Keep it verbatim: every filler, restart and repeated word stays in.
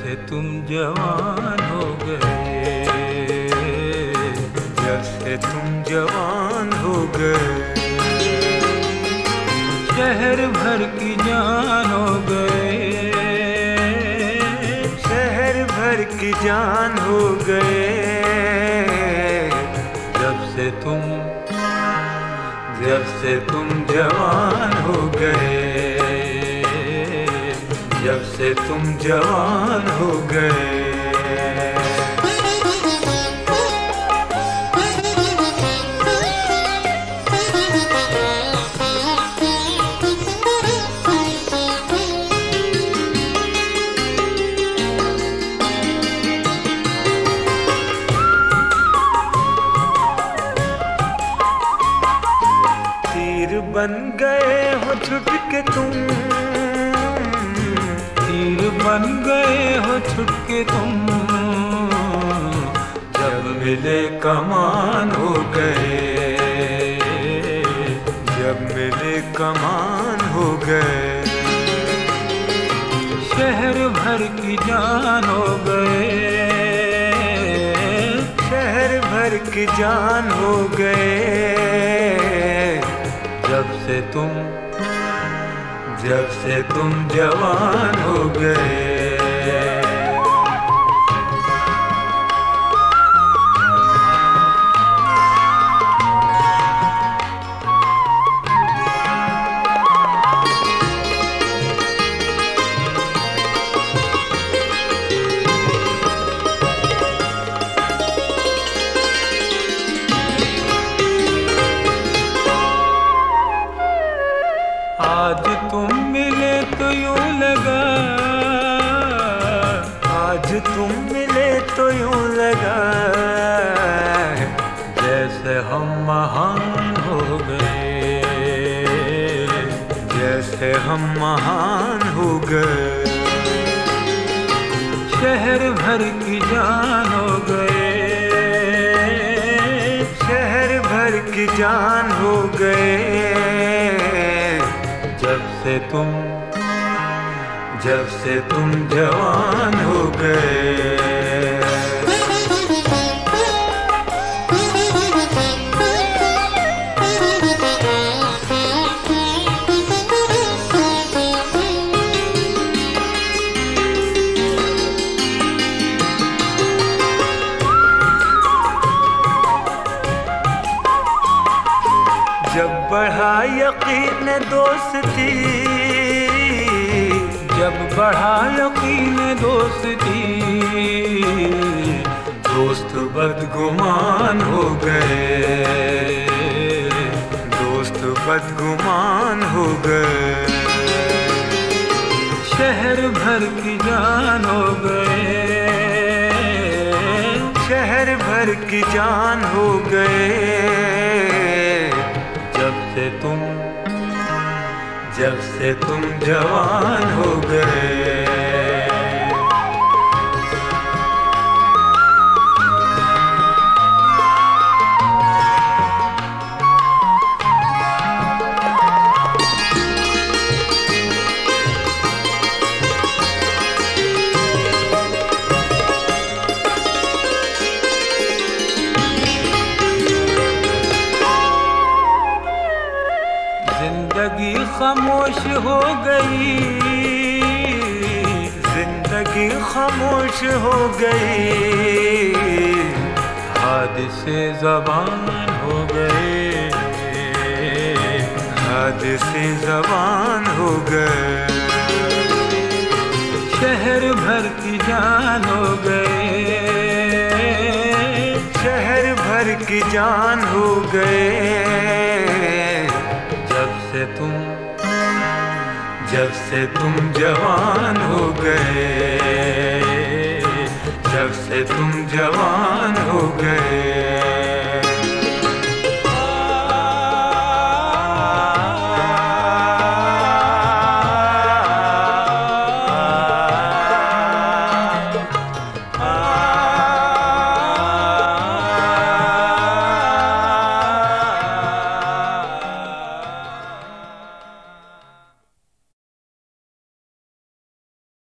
से तुम जवान हो गए, जब से तुम जवान हो गए, शहर भर की जान हो गए, शहर भर की जान हो गए, जब से तुम जब से तुम जवान हो गए, जब से तुम जवान हो गए। तीर बन गए हो छुट के तुम, तीर बन गए हो छुट के तुम, जब मिले कमान हो गए, जब मिले कमान हो गए, शहर भर की जान हो गए, शहर भर की जान हो गए, जब से तुम जब से तुम जवान हो गए। आज तुम मिले तो यूं लगा, आज तुम मिले तो यूं लगा, जैसे हम महान हो गए, जैसे हम महान हो गए, शहर भर की जान हो गए, शहर भर की जान हो गए, जब से तुम जब से तुम जवान हो गए। जब बढ़ा यकीन दोस्ती, जब बढ़ा यकीन दोस्ती, दोस्त बदगुमान हो गए, दोस्त बदगुमान हो गए, शहर भर की जान हो गए, शहर भर की जान हो गए, जब से तुम जब से तुम जवान हो गए। जिंदगी खामोश हो गई, जिंदगी खामोश हो गई, हादसे ज़बान हो गए, हादसे ज़बान हो गए, शहर भर की जान हो गए, शहर भर की जान हो गए, जब से तुम जब से तुम जवान हो गए, जब से तुम जवान हो गए।